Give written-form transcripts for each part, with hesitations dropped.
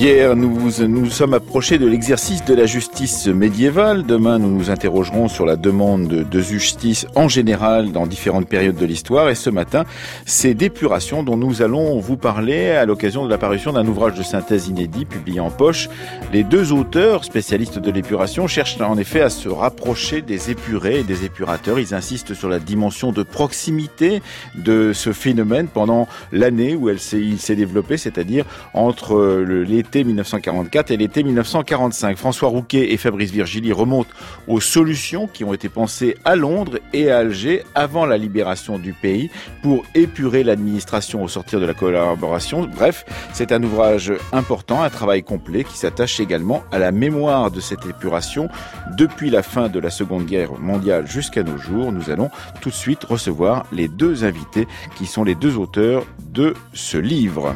Hier, nous sommes approchés de l'exercice de la justice médiévale. Demain, nous nous interrogerons sur la demande de justice en général dans différentes périodes de l'histoire. Et ce matin, c'est d'épuration dont nous allons vous parler à l'occasion de l'apparition d'un ouvrage de synthèse inédit publié en poche. Les deux auteurs, spécialistes de l'épuration, cherchent en effet à se rapprocher des épurés et des épurateurs. Ils insistent sur la dimension de proximité de ce phénomène pendant l'année où il s'est développé, c'est-à-dire entre l'été 1944 et l'été 1945. François Rouquet et Fabrice Virgili remontent aux solutions qui ont été pensées à Londres et à Alger avant la libération du pays pour épurer l'administration au sortir de la collaboration. Bref, c'est un ouvrage important, un travail complet qui s'attache également à la mémoire de cette épuration depuis la fin de la Seconde Guerre mondiale jusqu'à nos jours. Nous allons tout de suite recevoir les deux invités qui sont les deux auteurs de ce livre.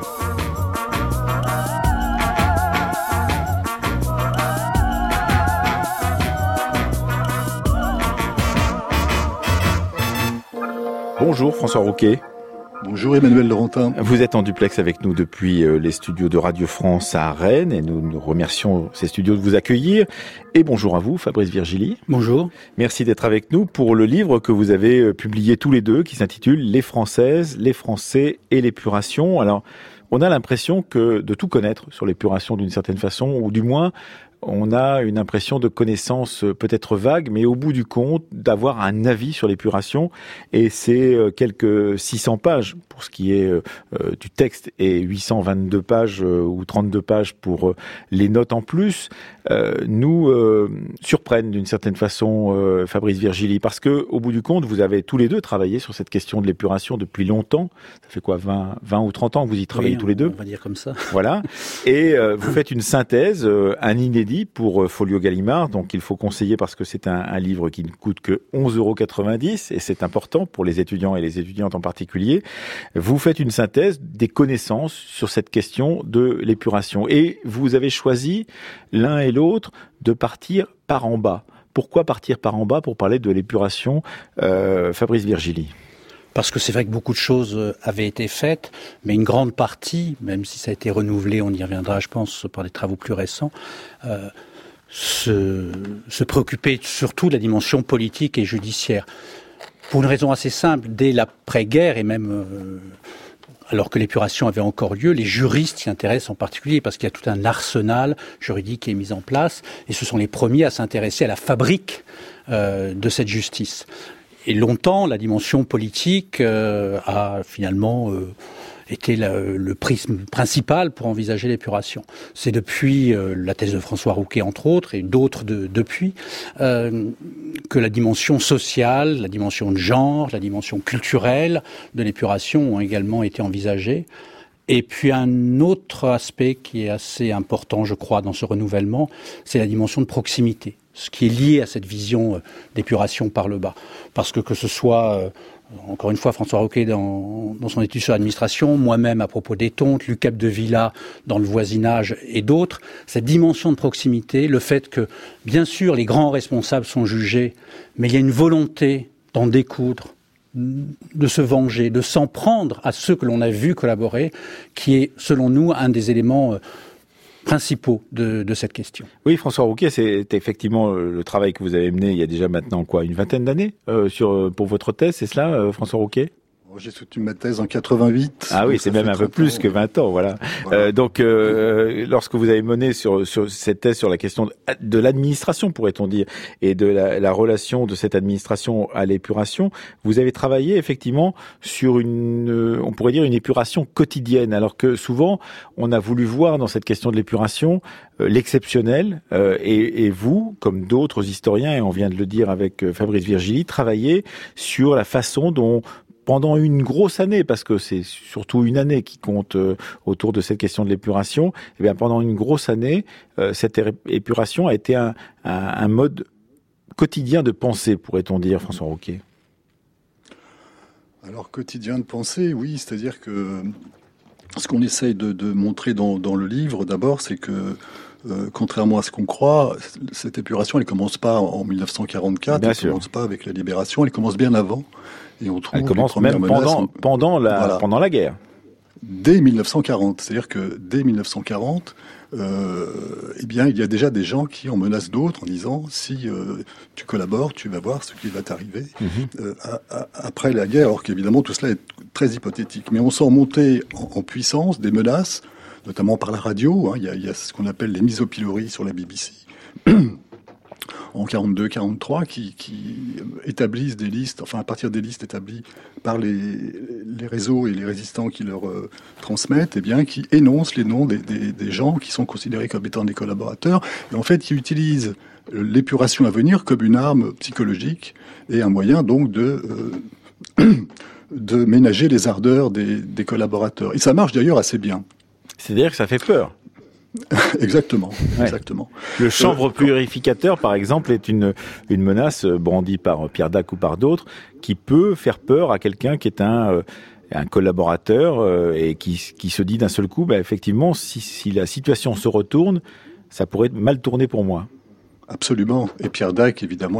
Bonjour François Rouquet. Bonjour Emmanuel Laurentin. Vous êtes en duplex avec nous depuis les studios de Radio France à Rennes et nous remercions ces studios de vous accueillir. Et bonjour à vous Fabrice Virgili. Bonjour. Merci d'être avec nous pour le livre que vous avez publié tous les deux qui s'intitule « Les Françaises, les Français et l'épuration ». Alors, on a l'impression de tout connaître sur l'épuration d'une certaine façon, ou du moins on a une impression de connaissance peut-être vague, mais au bout du compte, d'avoir un avis sur l'épuration. Et c'est quelques 600 pages pour ce qui est du texte et 822 pages ou 32 pages pour les notes en plus, nous surprennent d'une certaine façon, Fabrice Virgili, parce que au bout du compte, vous avez tous les deux travaillé sur cette question de l'épuration depuis longtemps. Ça fait quoi, 20 ou 30 ans que vous y travaillez tous les deux? On va dire comme ça. Voilà. Et vous faites une synthèse, un inédit pour Folio Gallimard, donc il faut conseiller parce que c'est un livre qui ne coûte que 11,90 € et c'est important pour les étudiants et les étudiantes en particulier. Vous faites une synthèse des connaissances sur cette question de l'épuration et vous avez choisi l'un et l'autre de partir par en bas. Pourquoi partir par en bas pour parler de l'épuration, Fabrice Virgili? Parce que c'est vrai que beaucoup de choses avaient été faites, mais une grande partie, même si ça a été renouvelé, on y reviendra, je pense, par des travaux plus récents, se préoccupait surtout de la dimension politique et judiciaire. Pour une raison assez simple, dès l'après-guerre, et même alors que l'épuration avait encore lieu, les juristes s'y intéressent en particulier, parce qu'il y a tout un arsenal juridique qui est mis en place, et ce sont les premiers à s'intéresser à la fabrique de cette justice. Et longtemps, la dimension politique a finalement été le prisme principal pour envisager l'épuration. C'est depuis la thèse de François Rouquet, entre autres, et d'autres depuis, que la dimension sociale, la dimension de genre, la dimension culturelle de l'épuration ont également été envisagées. Et puis un autre aspect qui est assez important, je crois, dans ce renouvellement, c'est la dimension de proximité, ce qui est lié à cette vision d'épuration par le bas. Parce que ce soit, encore une fois, François Rouquet dans son étude sur l'administration, moi-même à propos des tontes, Luc Capdevila dans le voisinage et d'autres, cette dimension de proximité, le fait que, bien sûr, les grands responsables sont jugés, mais il y a une volonté d'en découdre, de se venger, de s'en prendre à ceux que l'on a vus collaborer, qui est, selon nous, un des éléments principaux de cette question. Oui, François Rouquet, c'est effectivement le travail que vous avez mené il y a déjà maintenant une vingtaine d'années pour votre thèse, c'est cela, François Rouquet? J'ai soutenu ma thèse en 88. Ah oui, c'est même un peu plus que 20 ans, voilà. Donc, lorsque vous avez mené sur cette thèse sur la question de l'administration, pourrait-on dire, et de la relation de cette administration à l'épuration, vous avez travaillé effectivement sur on pourrait dire une épuration quotidienne, alors que souvent, on a voulu voir dans cette question de l'épuration l'exceptionnel, et vous, comme d'autres historiens, et on vient de le dire avec Fabrice Virgili, travaillez sur la façon dont pendant une grosse année, parce que c'est surtout une année qui compte autour de cette question de l'épuration, eh bien pendant une grosse année, cette épuration a été un mode quotidien de pensée, pourrait-on dire, François Rouquet? Alors, quotidien de pensée, oui, c'est-à-dire que ce qu'on essaye de montrer dans le livre, d'abord, c'est que contrairement à ce qu'on croit, cette épuration, elle commence pas en 1944, elle commence pas avec la libération, elle commence bien avant. Et on trouve elle commence même pendant la guerre. dès 1940. C'est-à-dire que dès 1940, eh bien, il y a déjà des gens qui en menacent d'autres en disant si tu collabores, tu vas voir ce qui va t'arriver après la guerre. Alors qu'évidemment, tout cela est très hypothétique. Mais on sent monter en puissance des menaces, notamment par la radio. Il y a ce qu'on appelle les mises au pilori sur la BBC. En 42-43, qui établissent des listes, enfin à partir des listes établies par les réseaux et les résistants qui leur transmettent, eh bien, qui énoncent les noms des gens qui sont considérés comme étant des collaborateurs, et en fait qui utilisent l'épuration à venir comme une arme psychologique et un moyen donc de ménager les ardeurs des collaborateurs. Et ça marche d'ailleurs assez bien. C'est-à-dire que ça fait peur. Exactement, ouais. Exactement. Le chanvre purificateur, par exemple, est une menace brandie par Pierre Dac ou par d'autres, qui peut faire peur à quelqu'un qui est un collaborateur et qui se dit d'un seul coup, effectivement, si la situation se retourne, ça pourrait mal tourner pour moi. Absolument. Et Pierre Dac, évidemment,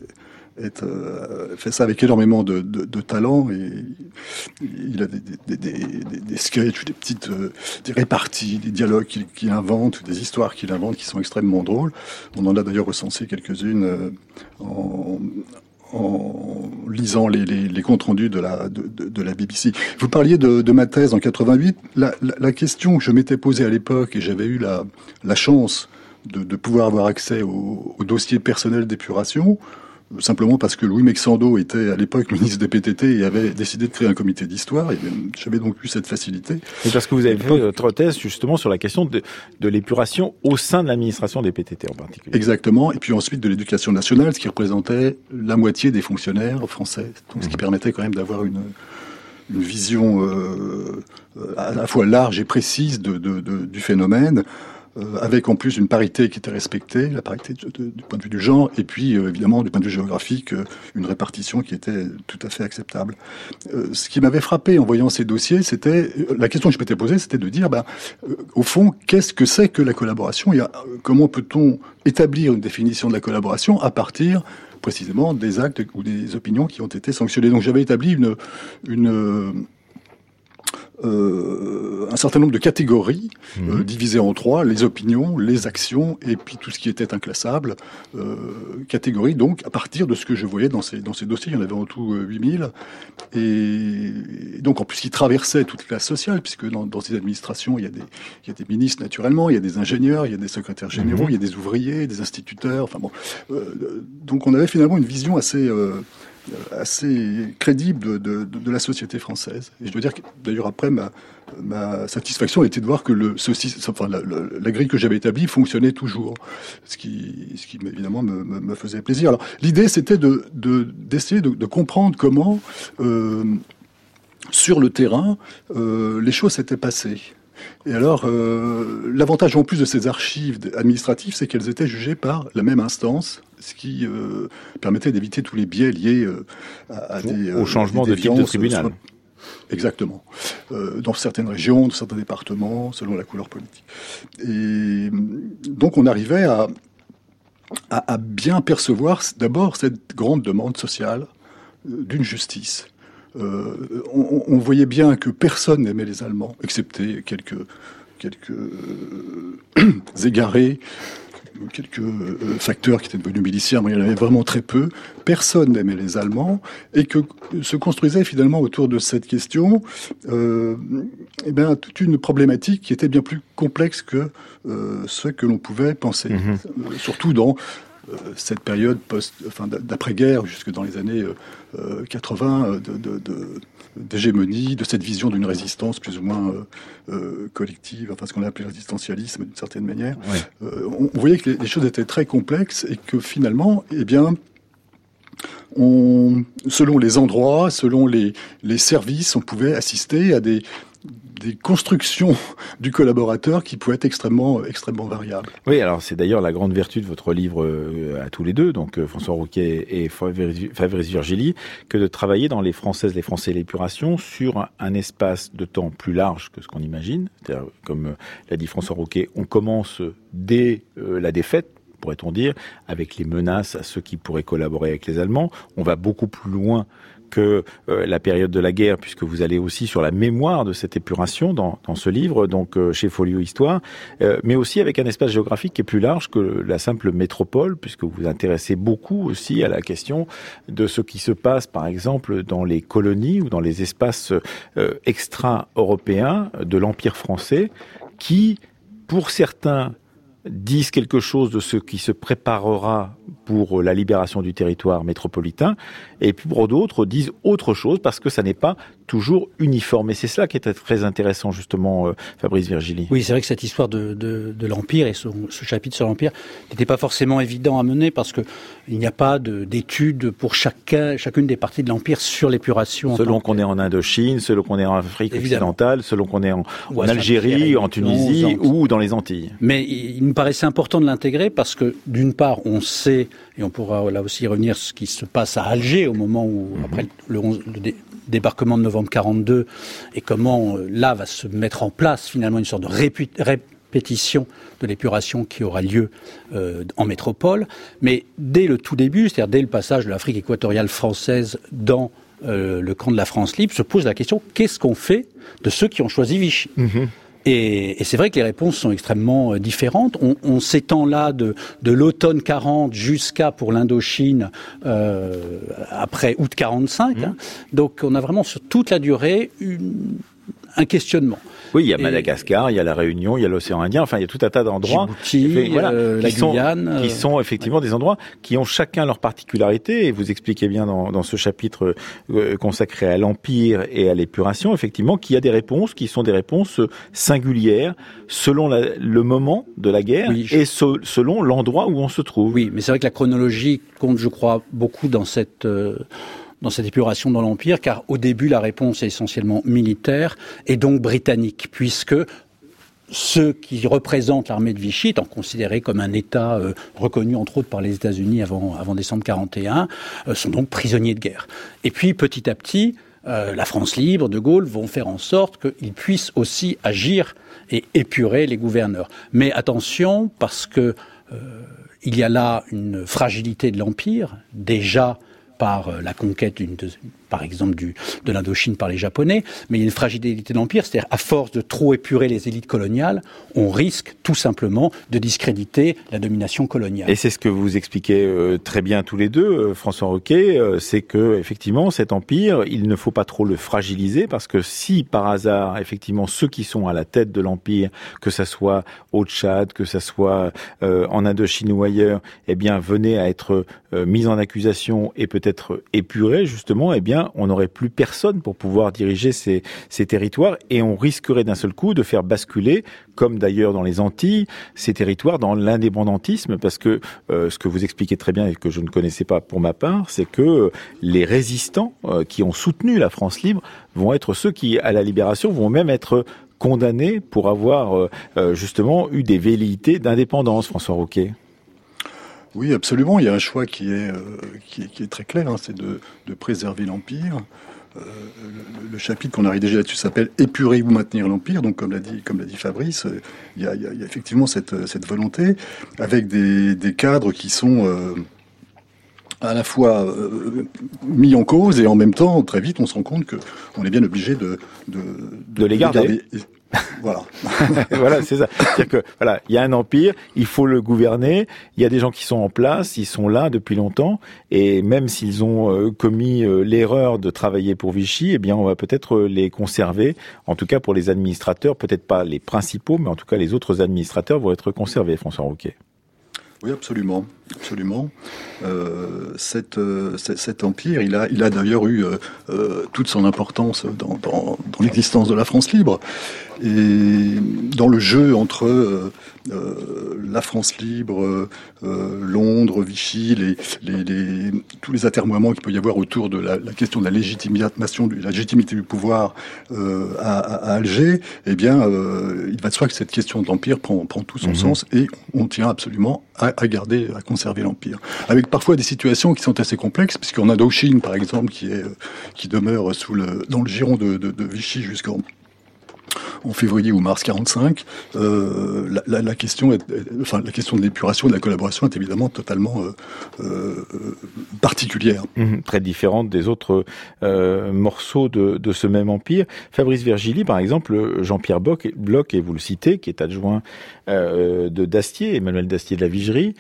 fait ça avec énormément de talent, et il a des sketchs, des réparties, des dialogues qu'il invente, des histoires qu'il invente qui sont extrêmement drôles. On en a d'ailleurs recensé quelques-unes en lisant les comptes rendus de la BBC. Vous parliez de ma thèse en 88. La question que je m'étais posée à l'époque, et j'avais eu la chance de pouvoir avoir accès au dossier personnel d'épuration, simplement parce que Louis Mexando était à l'époque ministre des PTT et avait décidé de créer un comité d'histoire, et j'avais donc eu cette facilité. Et parce que vous avez fait votre thèse justement sur la question de l'épuration au sein de l'administration des PTT en particulier. Exactement, et puis ensuite de l'éducation nationale, ce qui représentait la moitié des fonctionnaires français, donc ce qui permettait quand même d'avoir une vision à la fois large et précise du phénomène, avec en plus une parité qui était respectée, la parité du point de vue du genre, et puis évidemment du point de vue géographique, une répartition qui était tout à fait acceptable. Ce qui m'avait frappé en voyant ces dossiers, c'était la question que je m'étais posée, c'était de dire, au fond, qu'est-ce que c'est que la collaboration, et comment peut-on établir une définition de la collaboration à partir précisément des actes ou des opinions qui ont été sanctionnés. Donc j'avais établi un certain nombre de catégories divisées en trois: les opinions, les actions et puis tout ce qui était inclassable. Catégories donc à partir de ce que je voyais dans ces dossiers. Il y en avait en tout 8000, et donc en plus qui traversaient toute classe sociale, puisque dans ces administrations il y a des ministres naturellement, il y a des ingénieurs, il y a des secrétaires généraux, il y a des ouvriers, des instituteurs. Enfin bon, donc on avait finalement une vision assez crédible de la société française. Et je dois dire que, d'ailleurs, après, ma satisfaction était de voir que la grille que j'avais établie fonctionnait toujours, ce qui évidemment me faisait plaisir. Alors, l'idée, c'était d'essayer de comprendre comment, sur le terrain, les choses s'étaient passées. Et alors, l'avantage en plus de ces archives administratives, c'est qu'elles étaient jugées par la même instance, ce qui permettait d'éviter tous les biais liés au changement de type de tribunal. Exactement. Dans certaines régions, dans certains départements, selon la couleur politique. Et donc on arrivait à bien percevoir d'abord cette grande demande sociale d'une justice. On voyait bien que personne n'aimait les Allemands, excepté quelques égarés, quelques facteurs qui étaient devenus miliciens, mais il y en avait vraiment très peu. Personne n'aimait les Allemands, et que se construisait finalement autour de cette question toute une problématique qui était bien plus complexe que ce que l'on pouvait penser. Surtout dans cette période d'après-guerre, jusque dans les années 80, d'hégémonie, de cette vision d'une résistance plus ou moins collective, enfin ce qu'on a appelé le résistentialisme d'une certaine manière. Ouais. On voyait que les choses étaient très complexes, et que finalement, selon les endroits, selon les services, on pouvait assister à des constructions du collaborateur qui pouvaient être extrêmement variables. Oui, alors c'est d'ailleurs la grande vertu de votre livre à tous les deux, donc François Rouquet et Fabrice Virgili, que de travailler dans Les Françaises, les Français et l'épuration sur un espace de temps plus large que ce qu'on imagine. C'est-à-dire, comme l'a dit François Rouquet, on commence dès la défaite, pourrait-on dire, avec les menaces à ceux qui pourraient collaborer avec les Allemands. On va beaucoup plus loin que la période de la guerre, puisque vous allez aussi sur la mémoire de cette épuration dans ce livre, donc chez Folio Histoire, mais aussi avec un espace géographique qui est plus large que la simple métropole, puisque vous vous intéressez beaucoup aussi à la question de ce qui se passe, par exemple, dans les colonies ou dans les espaces extra-européens de l'Empire français, qui, pour certains, disent quelque chose de ce qui se préparera pour la libération du territoire métropolitain, et puis pour d'autres disent autre chose parce que ça n'est pas toujours uniforme. Et c'est cela qui est très intéressant, justement, Fabrice Virgili. Oui, c'est vrai que cette histoire de l'Empire et ce chapitre sur l'Empire n'était pas forcément évident à mener parce que il n'y a pas d'études pour chacune des parties de l'Empire sur l'épuration. Selon qu'on est en Indochine, selon qu'on est en Afrique occidentale, selon qu'on est en Algérie, en Tunisie ou dans les Antilles. Mais il me paraissait important de l'intégrer parce que, d'une part, on sait, et on pourra là aussi revenir sur ce qui se passe à Alger au moment où, après le débarquement de novembre 42, et comment là va se mettre en place finalement une sorte de répétition de l'épuration qui aura lieu en métropole. Mais dès le tout début, c'est-à-dire dès le passage de l'Afrique équatoriale française dans le camp de la France libre, se pose la question, qu'est-ce qu'on fait de ceux qui ont choisi Vichy ? Et c'est vrai que les réponses sont extrêmement différentes. On s'étend là de l'automne 40 jusqu'à, pour l'Indochine, après août 45. Donc on a vraiment sur toute la durée un questionnement. Oui, il y a Madagascar, il y a la Réunion, il y a l'océan Indien, enfin il y a tout un tas d'endroits la Guyane, qui sont effectivement des endroits qui ont chacun leur particularité, et vous expliquez bien dans ce chapitre consacré à l'Empire et à l'épuration, effectivement, qu'il y a des réponses qui sont des réponses singulières selon le moment de la guerre et selon l'endroit où on se trouve. Oui, mais c'est vrai que la chronologie compte, je crois, beaucoup dans cette épuration dans l'Empire, car au début, la réponse est essentiellement militaire et donc britannique, puisque ceux qui représentent l'armée de Vichy, étant considérés comme un État reconnu entre autres par les États-Unis avant décembre 41, sont donc prisonniers de guerre. Et puis petit à petit, la France libre, De Gaulle vont faire en sorte qu'ils puissent aussi agir et épurer les gouverneurs. Mais attention, parce que il y a là une fragilité de l'Empire, déjà par la conquête, par exemple, de l'Indochine par les Japonais, mais il y a une fragilité de l'Empire, c'est-à-dire à force de trop épurer les élites coloniales, on risque tout simplement de discréditer la domination coloniale. Et c'est ce que vous expliquez très bien tous les deux, François Roquet, c'est que effectivement cet empire, il ne faut pas trop le fragiliser, parce que si par hasard, effectivement, ceux qui sont à la tête de l'empire, que ça soit au Tchad, que ça soit en Indochine ou ailleurs, eh bien venaient à être mis en accusation et peut-être épurés, justement, eh bien on n'aurait plus personne pour pouvoir diriger ces territoires, et on risquerait d'un seul coup de faire basculer, comme d'ailleurs dans les Antilles, ces territoires dans l'indépendantisme, parce que ce que vous expliquez très bien et que je ne connaissais pas pour ma part, c'est que les résistants qui ont soutenu la France libre vont être ceux qui, à la libération, vont même être condamnés pour avoir justement eu des velléités d'indépendance, François Roquet. Oui, absolument. Il y a un choix qui est très clair, c'est de préserver l'Empire. Le chapitre qu'on arrive déjà là-dessus s'appelle « Épurer ou maintenir l'Empire ». Donc, comme l'a dit Fabrice, il y a effectivement cette volonté, avec des cadres qui sont à la fois mis en cause, et en même temps, très vite, on se rend compte qu'on est bien obligé de les garder. Voilà. Voilà, c'est ça. C'est-à-dire que, voilà, il y a un empire, il faut le gouverner, il y a des gens qui sont en place, ils sont là depuis longtemps, et même s'ils ont commis l'erreur de travailler pour Vichy, eh bien, on va peut-être les conserver. En tout cas, pour les administrateurs, peut-être pas les principaux, mais en tout cas, les autres administrateurs vont être conservés, François Roquet. Oui, absolument. Cet empire, il a d'ailleurs eu toute son importance dans l'existence de la France libre. Et dans le jeu entre la France libre, Londres, Vichy, tous les atermoiements qu'il peut y avoir autour de la question de la légitimité du pouvoir à Alger, eh bien, il va de soi que cette question de l'empire prend tout son sens, et on tient absolument à conserver l'empire. Avec parfois des situations qui sont assez complexes, puisqu'en Indochine, par exemple, qui demeure dans le giron de Vichy en février ou mars 45, la question la question de l'épuration et de la collaboration est évidemment totalement particulière. Très différente des autres morceaux de ce même empire. Fabrice Virgili, par exemple, Jean-Pierre Bloch, et vous le citez, qui est adjoint de Dastier, Emmanuel Dastier de la Vigerie,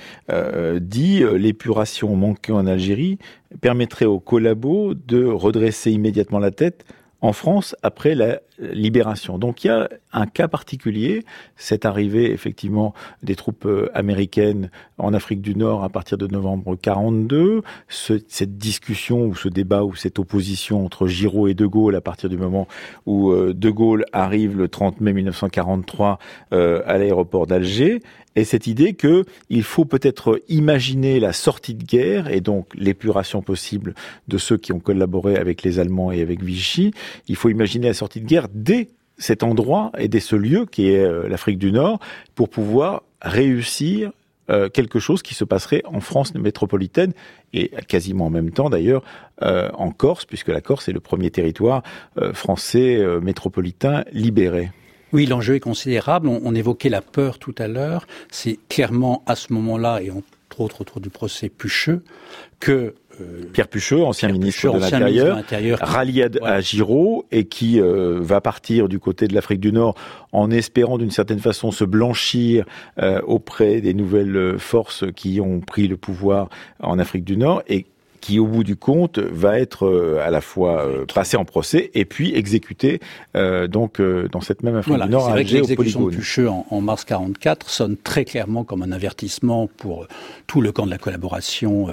dit l'épuration manquée en Algérie permettrait aux collabos de redresser immédiatement la tête en France après la libération. Donc il y a un cas particulier, cette arrivée effectivement des troupes américaines en Afrique du Nord à partir de novembre 42, cette discussion ou ce débat ou cette opposition entre Giraud et De Gaulle à partir du moment où De Gaulle arrive le 30 mai 1943 à l'aéroport d'Alger, et cette idée que il faut peut-être imaginer la sortie de guerre et donc l'épuration possible de ceux qui ont collaboré avec les Allemands et avec Vichy. Il faut imaginer la sortie de guerre dès cet endroit et dès ce lieu qui est l'Afrique du Nord pour pouvoir réussir quelque chose qui se passerait en France métropolitaine et quasiment en même temps d'ailleurs en Corse, puisque la Corse est le premier territoire français métropolitain libéré. Oui, l'enjeu est considérable. On évoquait la peur tout à l'heure. C'est clairement à ce moment-là, et entre autres autour du procès Pucheux, que Pierre Pucheux, ancien ministre de l'Intérieur, rallié à Giraud et qui va partir du côté de l'Afrique du Nord en espérant d'une certaine façon se blanchir auprès des nouvelles forces qui ont pris le pouvoir en Afrique du Nord et qui, au bout du compte, va être à la fois passé en procès et puis exécuté donc dans cette même Afrique du Nord à Alger, au Polygone. L'exécution de Pucheux en mars 44 sonne très clairement comme un avertissement pour tout le camp de la collaboration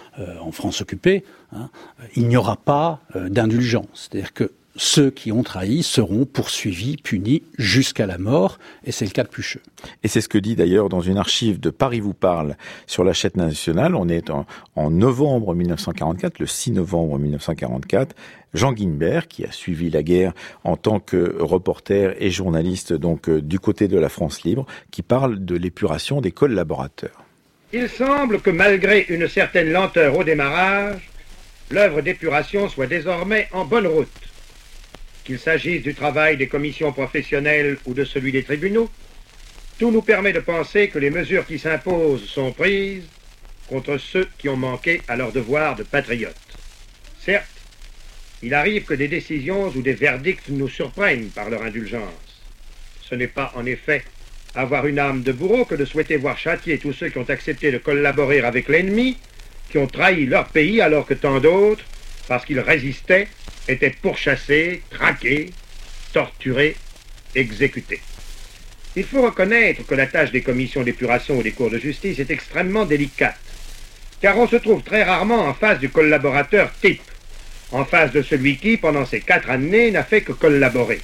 en France occupée. Il n'y aura pas d'indulgence. C'est-à-dire que ceux qui ont trahi seront poursuivis, punis jusqu'à la mort, et c'est le cas de Pucheux. Et c'est ce que dit d'ailleurs dans une archive de Paris vous parle sur la chaîne nationale, on est en novembre 1944, le 6 novembre 1944, Jean Guimbert, qui a suivi la guerre en tant que reporter et journaliste donc du côté de la France libre, qui parle de l'épuration des collaborateurs. Il semble que malgré une certaine lenteur au démarrage, l'œuvre d'épuration soit désormais en bonne route. Qu'il s'agisse du travail des commissions professionnelles ou de celui des tribunaux, tout nous permet de penser que les mesures qui s'imposent sont prises contre ceux qui ont manqué à leur devoir de patriotes. Certes, il arrive que des décisions ou des verdicts nous surprennent par leur indulgence. Ce n'est pas, en effet, avoir une âme de bourreau que de souhaiter voir châtier tous ceux qui ont accepté de collaborer avec l'ennemi, qui ont trahi leur pays alors que tant d'autres, parce qu'ils résistaient, étaient pourchassés, traqués, torturés, exécutés. Il faut reconnaître que la tâche des commissions d'épuration ou des cours de justice est extrêmement délicate, car on se trouve très rarement en face du collaborateur type, en face de celui qui, pendant ces 4 années, n'a fait que collaborer.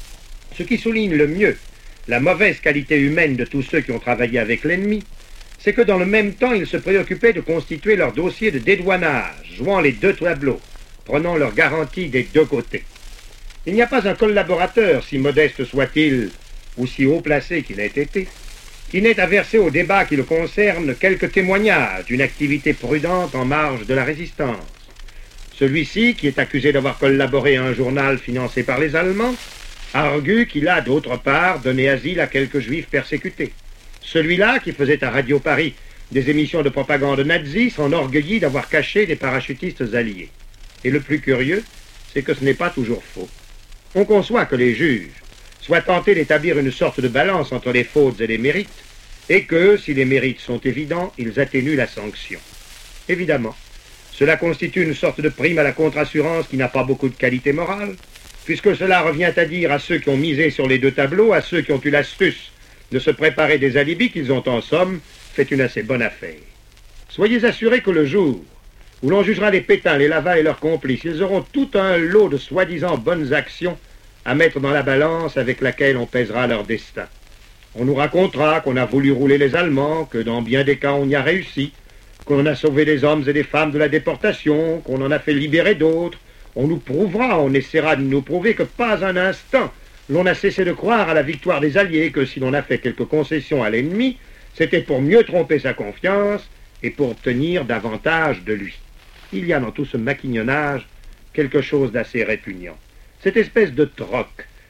Ce qui souligne le mieux la mauvaise qualité humaine de tous ceux qui ont travaillé avec l'ennemi, c'est que dans le même temps, ils se préoccupaient de constituer leur dossier de dédouanage, jouant les 2 tableaux, prenant leur garantie des 2 côtés. Il n'y a pas un collaborateur, si modeste soit-il, ou si haut placé qu'il ait été, qui n'ait à verser au débat qui le concerne quelques témoignages d'une activité prudente en marge de la résistance. Celui-ci, qui est accusé d'avoir collaboré à un journal financé par les Allemands, argue qu'il a d'autre part donné asile à quelques juifs persécutés. Celui-là, qui faisait à Radio Paris des émissions de propagande nazie, s'enorgueillit d'avoir caché des parachutistes alliés. Et le plus curieux, c'est que ce n'est pas toujours faux. On conçoit que les juges soient tentés d'établir une sorte de balance entre les fautes et les mérites, et que, si les mérites sont évidents, ils atténuent la sanction. Évidemment, cela constitue une sorte de prime à la contre-assurance qui n'a pas beaucoup de qualité morale, puisque cela revient à dire à ceux qui ont misé sur les 2 tableaux, à ceux qui ont eu l'astuce de se préparer des alibis qu'ils ont en somme fait une assez bonne affaire. Soyez assurés que le jour où l'on jugera les Pétain, les Laval et leurs complices, ils auront tout un lot de soi-disant bonnes actions à mettre dans la balance avec laquelle on pèsera leur destin. On nous racontera qu'on a voulu rouler les Allemands, que dans bien des cas on y a réussi, qu'on a sauvé des hommes et des femmes de la déportation, qu'on en a fait libérer d'autres. On nous prouvera, on essaiera de nous prouver que pas un instant l'on a cessé de croire à la victoire des Alliés, que si l'on a fait quelques concessions à l'ennemi, c'était pour mieux tromper sa confiance et pour obtenir davantage de lui. Il y a dans tout ce maquignonnage quelque chose d'assez répugnant. Cette espèce de troc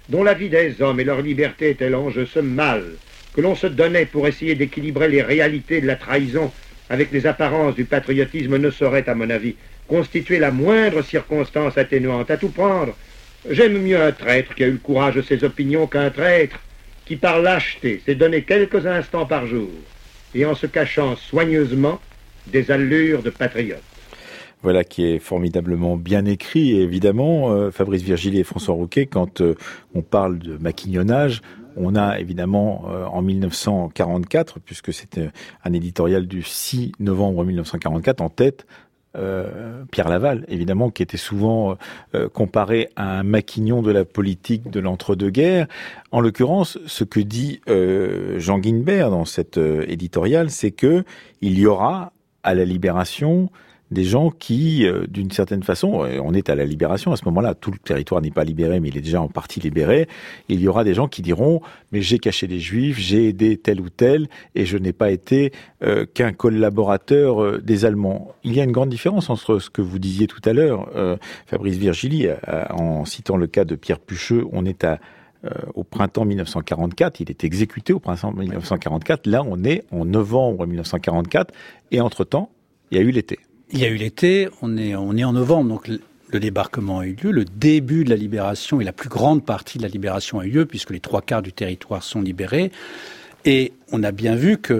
dont la vie des hommes et leur liberté était l'enjeu, ce mal que l'on se donnait pour essayer d'équilibrer les réalités de la trahison avec les apparences du patriotisme ne saurait, à mon avis, constituer la moindre circonstance atténuante. À tout prendre, j'aime mieux un traître qui a eu le courage de ses opinions qu'un traître qui, par lâcheté, s'est donné quelques instants par jour et en se cachant soigneusement des allures de patriote. Voilà qui est formidablement bien écrit. Et évidemment, Fabrice Virgili et François Rouquet, quand on parle de maquignonnage, on a évidemment en 1944, puisque c'était un éditorial du 6 novembre 1944, en tête Pierre Laval, évidemment, qui était souvent comparé à un Maquignon de la politique de l'entre-deux-guerres. En l'occurrence, ce que dit Jean Guinbert dans cet éditorial, c'est que il y aura à la Libération des gens qui, d'une certaine façon, on est à la Libération, à ce moment-là, tout le territoire n'est pas libéré, mais il est déjà en partie libéré, il y aura des gens qui diront « mais j'ai caché des Juifs, j'ai aidé tel ou tel, et je n'ai pas été qu'un collaborateur des Allemands ». Il y a une grande différence entre ce que vous disiez tout à l'heure, Fabrice Virgili, en citant le cas de Pierre Pucheux, on est au printemps 1944, il est exécuté au printemps 1944, là on est en novembre 1944, et entre-temps, il y a eu l'été. Il y a eu l'été, on est en novembre, donc le débarquement a eu lieu, le début de la libération et la plus grande partie de la libération a eu lieu, puisque les 3/4 du territoire sont libérés. Et on a bien vu que,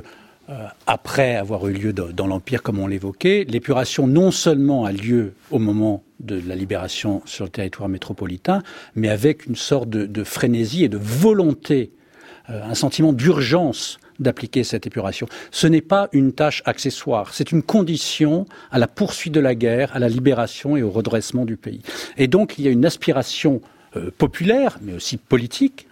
après avoir eu lieu dans l'Empire, comme on l'évoquait, l'épuration non seulement a lieu au moment de la libération sur le territoire métropolitain, mais avec une sorte de frénésie et de volonté, un sentiment d'urgence d'appliquer cette épuration. Ce n'est pas une tâche accessoire, c'est une condition à la poursuite de la guerre, à la libération et au redressement du pays. Et donc il y a une aspiration populaire, mais aussi politique,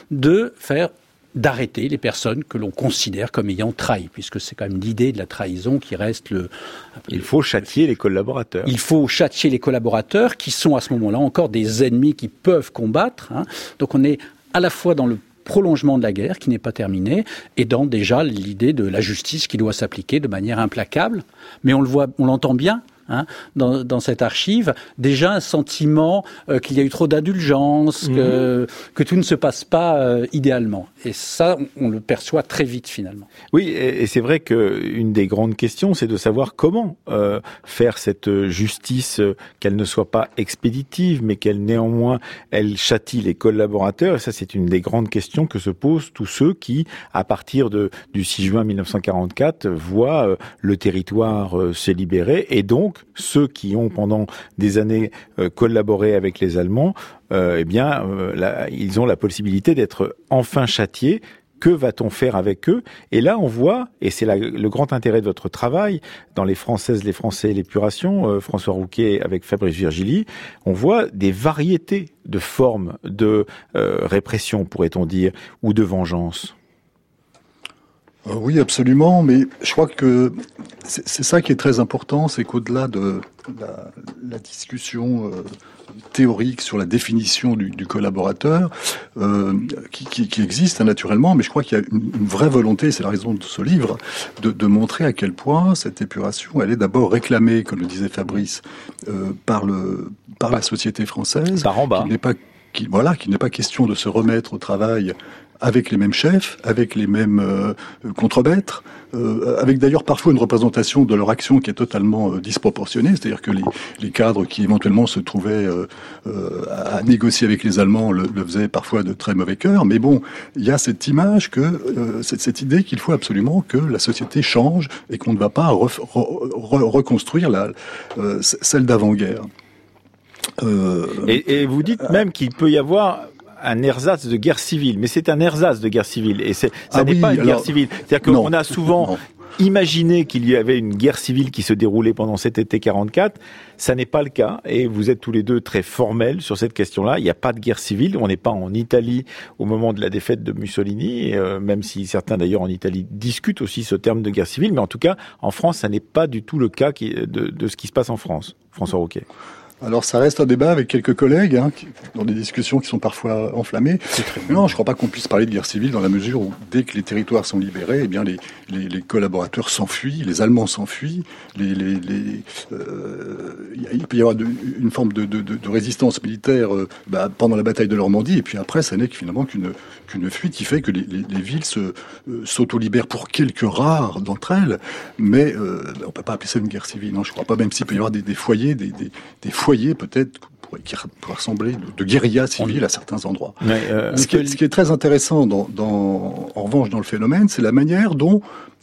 d'arrêter les personnes que l'on considère comme ayant trahi, puisque c'est quand même l'idée de la trahison qui reste Il faut châtier les collaborateurs. Il faut châtier les collaborateurs qui sont à ce moment-là encore des ennemis qui peuvent combattre. Donc on est à la fois dans le prolongement de la guerre qui n'est pas terminée et dans déjà l'idée de la justice qui doit s'appliquer de manière implacable. Mais on le voit, on l'entend bien. Dans cette archive, déjà un sentiment qu'il y a eu trop d'indulgence, que tout ne se passe pas idéalement. Et ça, on le perçoit très vite finalement. Oui, et c'est vrai qu'une des grandes questions, c'est de savoir comment faire cette justice, qu'elle ne soit pas expéditive, mais qu'elle néanmoins, elle châtie les collaborateurs. Et ça, c'est une des grandes questions que se posent tous ceux qui, à partir du 6 juin 1944, voient le territoire se libérer et donc ceux qui ont pendant des années collaboré avec les Allemands, ils ont la possibilité d'être enfin châtiés. Que va-t-on faire avec eux? Et là, on voit, et c'est le grand intérêt de votre travail, dans Les Françaises, les Français et l'épuration, François Rouquet avec Fabrice Virgili, on voit des variétés de formes de répression, pourrait-on dire, ou de vengeance. Oui, absolument, mais je crois que c'est ça qui est très important, c'est qu'au-delà de la discussion théorique sur la définition du collaborateur, qui existe naturellement, mais je crois qu'il y a une vraie volonté, c'est la raison de ce livre, de montrer à quel point cette épuration, elle est d'abord réclamée, comme le disait Fabrice, par la société française, par en bas. Qu'il n'est pas question de se remettre au travail avec les mêmes chefs, avec les mêmes contremaîtres, avec d'ailleurs parfois une représentation de leur action qui est totalement disproportionnée, c'est-à-dire que les cadres qui éventuellement se trouvaient à négocier avec les Allemands le faisaient parfois de très mauvais cœur, mais bon, il y a cette image cette idée qu'il faut absolument que la société change et qu'on ne va pas reconstruire celle d'avant-guerre. Et vous dites même qu'il peut y avoir un ersatz de guerre civile, mais c'est un ersatz de guerre civile, et ça n'est pas une guerre civile. C'est-à-dire qu'on a souvent imaginé qu'il y avait une guerre civile qui se déroulait pendant cet été 44, ça n'est pas le cas, et vous êtes tous les deux très formels sur cette question-là, il n'y a pas de guerre civile, on n'est pas en Italie au moment de la défaite de Mussolini, même si certains d'ailleurs en Italie discutent aussi ce terme de guerre civile, mais en tout cas, en France, ça n'est pas du tout le cas de ce qui se passe en France. François Rouquet. Alors ça reste un débat avec quelques collègues, dans des discussions qui sont parfois enflammées. Non, je ne crois pas qu'on puisse parler de guerre civile dans la mesure où dès que les territoires sont libérés, eh bien les collaborateurs s'enfuient, les Allemands s'enfuient, il peut y avoir une forme de résistance militaire pendant la bataille de Normandie, et puis après, ça n'est finalement qu'une fuite qui fait que les villes s'auto-libèrent pour quelques rares d'entre elles, mais on peut pas appeler ça une guerre civile, non, je crois pas, même s'il peut y avoir des foyers, des foyers peut-être qui pourraient ressembler de guérilla civile à certains endroits. Mais, ce qui est très intéressant en revanche dans le phénomène, c'est la manière dont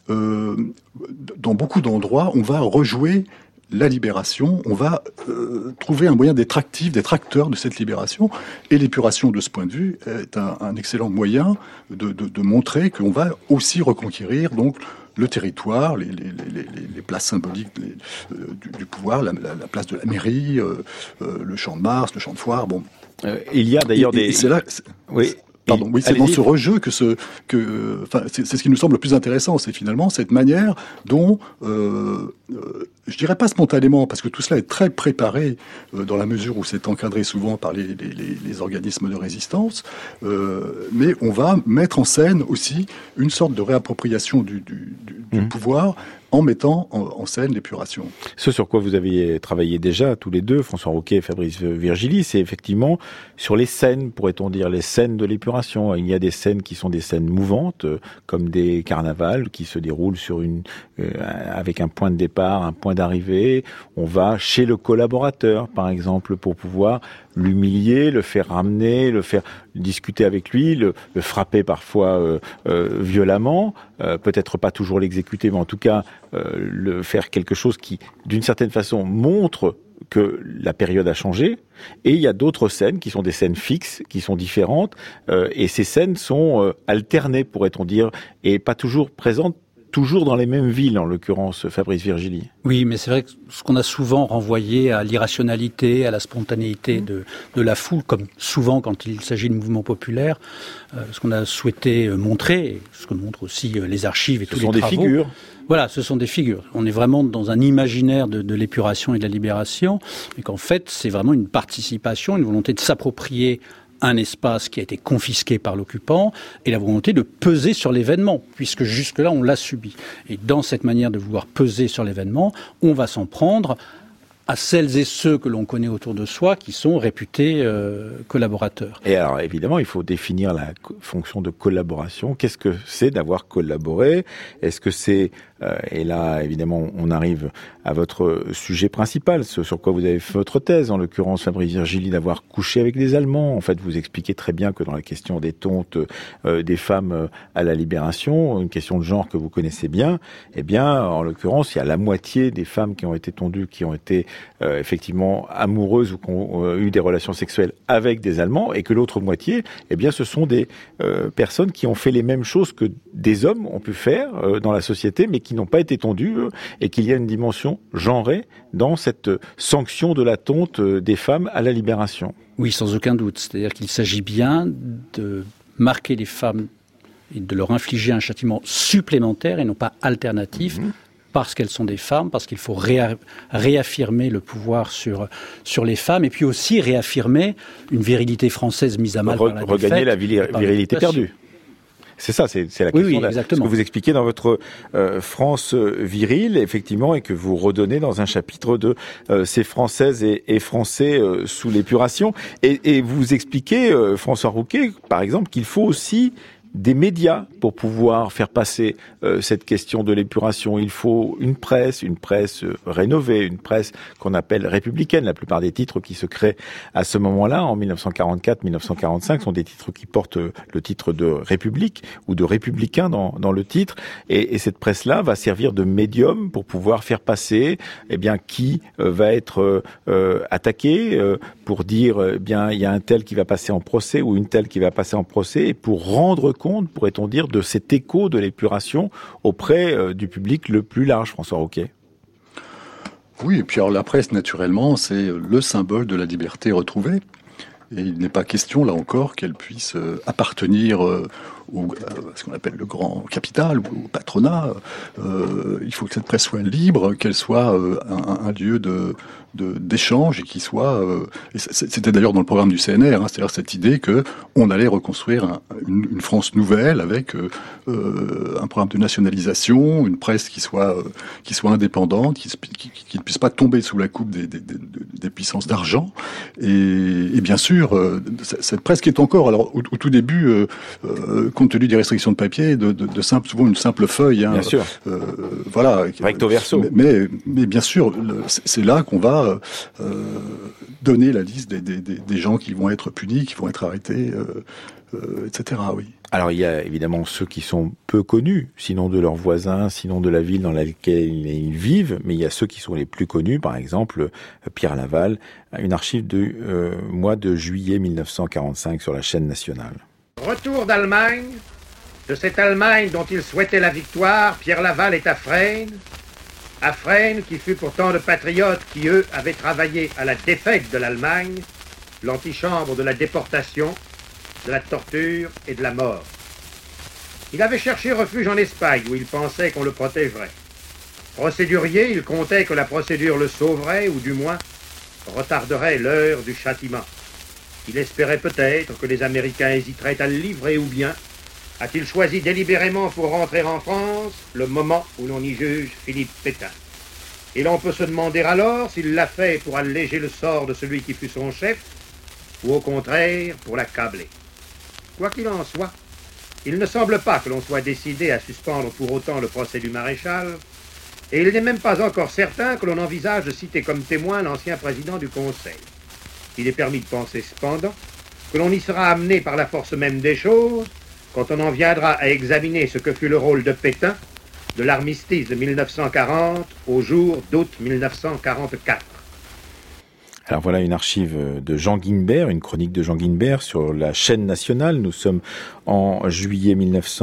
dans beaucoup d'endroits on va rejouer la libération, on va trouver un moyen d'être actif, d'être acteur de cette libération, et l'épuration de ce point de vue est un excellent moyen de montrer qu'on va aussi reconquérir donc le territoire, les places symboliques du pouvoir, la place de la mairie, le champ de Mars, le champ de Foire, bon. Il y a d'ailleurs et c'est là... Oui. Pardon, oui, c'est dans ce rejeu c'est ce qui nous semble le plus intéressant, c'est finalement cette manière dont, je dirais pas spontanément, parce que tout cela est très préparé dans la mesure où c'est encadré souvent par les organismes de résistance, mais on va mettre en scène aussi une sorte de réappropriation du pouvoir en mettant en scène l'épuration. Ce sur quoi vous aviez travaillé déjà, tous les deux, François Rouquet et Fabrice Virgili, c'est effectivement sur les scènes, pourrait-on dire, les scènes de l'épuration. Il y a des scènes qui sont des scènes mouvantes, comme des carnavals qui se déroulent avec un point de départ, un point d'arrivée. On va chez le collaborateur, par exemple, pour pouvoir l'humilier, le faire ramener, le faire discuter avec lui, le frapper parfois violemment, peut-être pas toujours l'exécuter, mais en tout cas le faire quelque chose qui, d'une certaine façon, montre que la période a changé. Et il y a d'autres scènes qui sont des scènes fixes, qui sont différentes, et ces scènes sont alternées, pourrait-on dire, et pas toujours présentes, toujours dans les mêmes villes, en l'occurrence, Fabrice Virgili. Oui, mais c'est vrai que ce qu'on a souvent renvoyé à l'irrationalité, à la spontanéité de la foule, comme souvent quand il s'agit de mouvements populaires, ce qu'on a souhaité montrer, ce que montrent aussi les archives et tous les travaux. Ce sont des figures. Voilà, ce sont des figures. On est vraiment dans un imaginaire de l'épuration et de la libération, mais qu'en fait, c'est vraiment une participation, une volonté de s'approprier un espace qui a été confisqué par l'occupant et la volonté de peser sur l'événement, puisque jusque-là, on l'a subi. Et dans cette manière de vouloir peser sur l'événement, on va s'en prendre à celles et ceux que l'on connaît autour de soi qui sont réputés collaborateurs. Et alors, évidemment, il faut définir la fonction de collaboration. Qu'est-ce que c'est d'avoir collaboré ? Est-ce que c'est... et là, évidemment, on arrive à votre sujet principal, ce sur quoi vous avez fait votre thèse, en l'occurrence, Fabrice Virgili, d'avoir couché avec des Allemands. En fait, vous expliquez très bien que dans la question des tontes des femmes à la libération, une question de genre que vous connaissez bien, eh bien, en l'occurrence, il y a la moitié des femmes qui ont été tondues, qui ont été effectivement amoureuses ou qui ont eu des relations sexuelles avec des Allemands, et que l'autre moitié, eh bien, ce sont des personnes qui ont fait les mêmes choses que des hommes ont pu faire dans la société, mais qui n'ont pas été tondues, et qu'il y a une dimension genrée dans cette sanction de la tonte des femmes à la libération. Oui, sans aucun doute. C'est-à-dire qu'il s'agit bien de marquer les femmes et de leur infliger un châtiment supplémentaire et non pas alternatif, parce qu'elles sont des femmes, parce qu'il faut réaffirmer le pouvoir sur les femmes, et puis aussi réaffirmer une virilité française mise à mal par la défaite. Regagner la virilité perdue. C'est ça, c'est la question ce que vous expliquez dans votre France virile, effectivement, et que vous redonnez dans un chapitre de ces Françaises et Français sous l'épuration. Et vous expliquez, François Rouquet, par exemple, qu'il faut aussi des médias pour pouvoir faire passer cette question de l'épuration. Il faut une presse rénovée, une presse qu'on appelle républicaine. La plupart des titres qui se créent à ce moment-là, en 1944-1945, sont des titres qui portent le titre de République ou de républicain dans le titre. Et cette presse-là va servir de médium pour pouvoir faire passer qui va être attaqué, pour dire bien il y a un tel qui va passer en procès ou une telle qui va passer en procès, et pour rendre compte, pourrait-on dire, de cet écho de l'épuration auprès du public le plus large, François Rouquet. Oui, et puis alors la presse, naturellement, c'est le symbole de la liberté retrouvée. Et il n'est pas question, là encore, qu'elle puisse appartenir ce qu'on appelle le grand capital ou au patronat. Il faut que cette presse soit libre, qu'elle soit un lieu d'échange et qui soit. Et c'était d'ailleurs dans le programme du CNR, c'est-à-dire cette idée que on allait reconstruire une France nouvelle avec un programme de nationalisation, une presse qui soit indépendante, qui ne puisse pas tomber sous la coupe des puissances d'argent. Et bien sûr, cette presse qui est encore, alors au tout début, compte tenu des restrictions de papier, souvent une simple feuille. Bien sûr. Voilà. Recto verso. Mais bien sûr, c'est là qu'on va donner la liste des gens qui vont être punis, qui vont être arrêtés, etc. Oui. Alors il y a évidemment ceux qui sont peu connus, sinon de leurs voisins, sinon de la ville dans laquelle ils vivent, mais il y a ceux qui sont les plus connus, par exemple Pierre Laval, une archive du mois de juillet 1945 sur la chaîne nationale. Retour d'Allemagne. De cette Allemagne dont il souhaitait la victoire, Pierre Laval est à Fresnes. À Fresnes, qui fut pour tant de patriotes qui, eux, avaient travaillé à la défaite de l'Allemagne, l'antichambre de la déportation, de la torture et de la mort. Il avait cherché refuge en Espagne, où il pensait qu'on le protégerait. Procédurier, il comptait que la procédure le sauverait, ou du moins retarderait l'heure du châtiment. Il espérait peut-être que les Américains hésiteraient à le livrer, ou bien a-t-il choisi délibérément pour rentrer en France le moment où l'on y juge Philippe Pétain. Et l'on peut se demander alors s'il l'a fait pour alléger le sort de celui qui fut son chef, ou au contraire pour l'accabler. Quoi qu'il en soit, il ne semble pas que l'on soit décidé à suspendre pour autant le procès du maréchal, et il n'est même pas encore certain que l'on envisage de citer comme témoin l'ancien président du Conseil. Il est permis de penser cependant que l'on y sera amené par la force même des choses quand on en viendra à examiner ce que fut le rôle de Pétain de l'armistice de 1940 au jour d'août 1944. Alors voilà une archive de Jean Guinbert, une chronique de Jean Guinbert sur la chaîne nationale. Nous sommes en juillet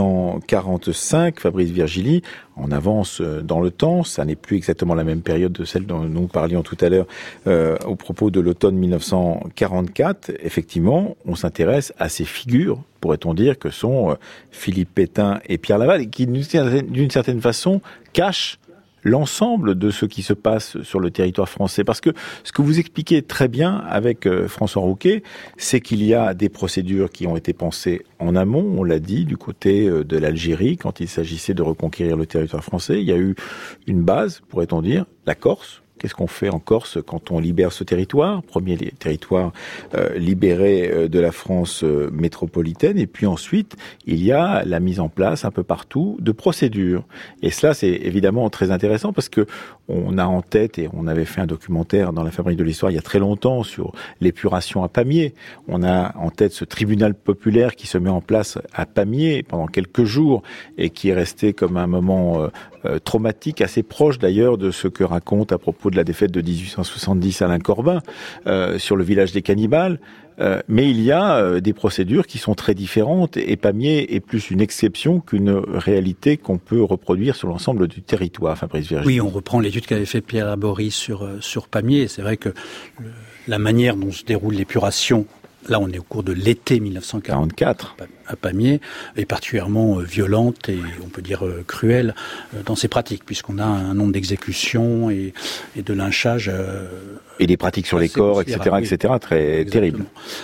1945. Fabrice Virgili, en avance dans le temps. Ça n'est plus exactement la même période de celle dont nous parlions tout à l'heure au propos de l'automne 1944. Effectivement, on s'intéresse à ces figures, pourrait-on dire, que sont Philippe Pétain et Pierre Laval, et qui d'une certaine façon cachent l'ensemble de ce qui se passe sur le territoire français. Parce que ce que vous expliquez très bien avec François Rouquet, c'est qu'il y a des procédures qui ont été pensées en amont, on l'a dit, du côté de l'Algérie, quand il s'agissait de reconquérir le territoire français. Il y a eu une base, pourrait-on dire, la Corse. Qu'est-ce qu'on fait en Corse quand on libère ce territoire? Premier territoire libéré de la France métropolitaine. Et puis ensuite, il y a la mise en place un peu partout de procédures. Et cela, c'est évidemment très intéressant parce que on a en tête, et on avait fait un documentaire dans la Fabrique de l'Histoire il y a très longtemps sur l'épuration à Pamiers. On a en tête ce tribunal populaire qui se met en place à Pamiers pendant quelques jours et qui est resté comme un moment traumatique, assez proche d'ailleurs de ce que raconte à propos de la défaite de 1870 Alain Corbin sur le village des cannibales. Mais il y a des procédures qui sont très différentes et Pamiers est plus une exception qu'une réalité qu'on peut reproduire sur l'ensemble du territoire. Fabrice Virgili. Oui, on reprend l'étude qu'avait fait Pierre Laborie sur Pamiers. C'est vrai que la manière dont se déroule l'épuration, là on est au cours de l'été 1944 à Pamiers, est particulièrement violente et on peut dire cruelle dans ses pratiques, puisqu'on a un nombre d'exécutions et de lynchages et des pratiques sur les corps, etc., très terribles.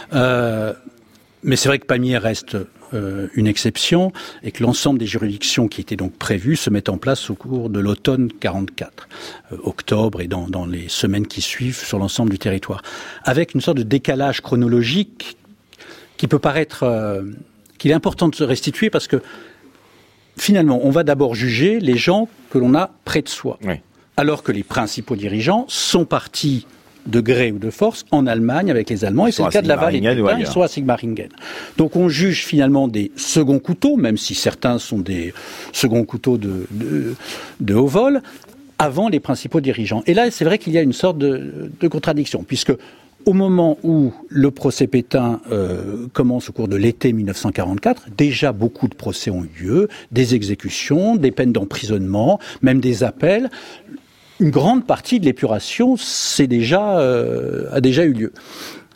Mais c'est vrai que Pamiers reste une exception et que l'ensemble des juridictions qui étaient donc prévues se mettent en place au cours de l'automne 44, octobre et dans les semaines qui suivent sur l'ensemble du territoire, avec une sorte de décalage chronologique qui peut paraître qu'il est important de se restituer parce que finalement on va d'abord juger les gens que l'on a près de soi, oui, alors que les principaux dirigeants sont partis de gré ou de force en Allemagne avec les Allemands, et c'est le cas de Laval et de Pétain, ils sont à Sigmaringen. Donc on juge finalement des seconds couteaux, même si certains sont des seconds couteaux de haut vol, avant les principaux dirigeants. Et là, c'est vrai qu'il y a une sorte de contradiction, puisque au moment où le procès Pétain commence au cours de l'été 1944, déjà beaucoup de procès ont eu lieu, des exécutions, des peines d'emprisonnement, même des appels. Une grande partie de l'épuration a déjà eu lieu.